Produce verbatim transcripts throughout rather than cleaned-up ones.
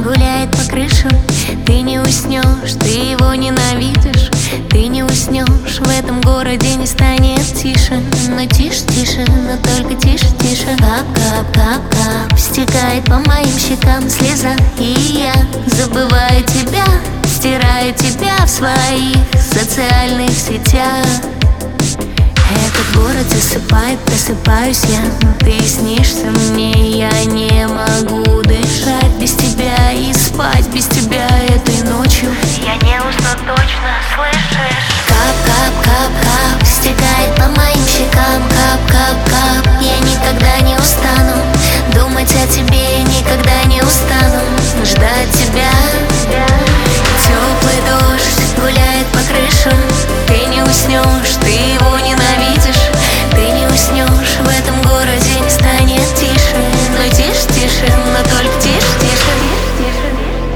гуляет по крышам. Ты не уснешь, ты его ненавидишь. Ты не уснешь, в этом городе не станет тише. Но тише, тише, но только тише, тише. Кап, кап, кап, кап, стекает по моим щекам слеза. И я забываю тебя, стираю тебя в своих социальных сетях. Этот город засыпает, просыпаюсь я. Ты снишься мне, я не могу дышать без тебя и спать без тебя этой ночью. Я не усну точно, слышишь? Кап, кап, кап, кап, стекает по моим щекам. Кап, кап, кап, я никогда не устану думать о тебе, никогда не устану ждать тебя. Теплый дождь гуляет по крышам. Ты не уснешь, ты его ненавидишь. Ты не уснешь, в этом городе не станет тише. Но тише, тише, но только тише, тише, тише,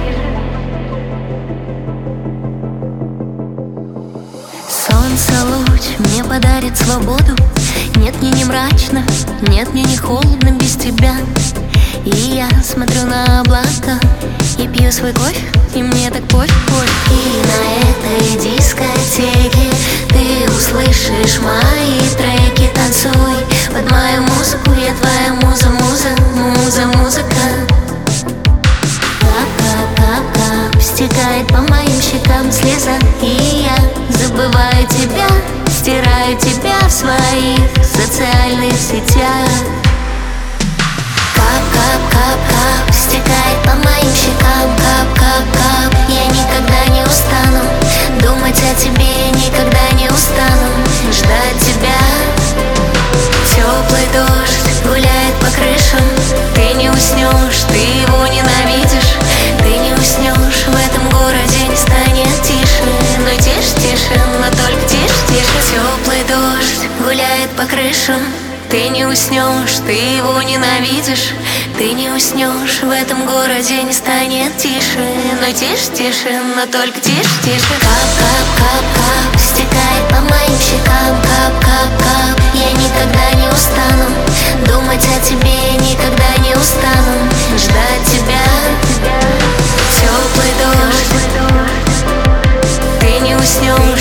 тише. Солнце луч мне подарит свободу. Нет, мне не мрачно, нет, мне не холодно без тебя. И я смотрю на облака и пью свой кофе, и мне так пофиг, пофиг. И на этой дискотеке ты услышишь мои треки. Танцуй под мою музыку, я твоя муза, муза, муза, музыка. Кап, кап, кап, кап, стекает по моим щекам слеза. И я забываю тебя, стираю тебя в своих социальных сетях. Кап, кап, кап, кап, стекает по моим щекам. Кап, кап, кап, я никогда не устану думать о тебе, никогда не устану ждать тебя. Теплый дождь гуляет по крышам. Ты не уснешь, ты его ненавидишь. Ты не уснешь, в этом городе не станет тише. Но тише, тише, но только тише, тише. Теплый дождь гуляет по крышам. Ты не уснешь, ты его ненавидишь. Ты не уснешь, в этом городе не станет тише. Но тише, тише, но только тише, тише. Кап, кап, кап, кап, стекает по моим щекам. Кап, кап, кап, я никогда не устану думать о тебе, никогда не устану ждать тебя. Теплый дождь, ты не уснешь.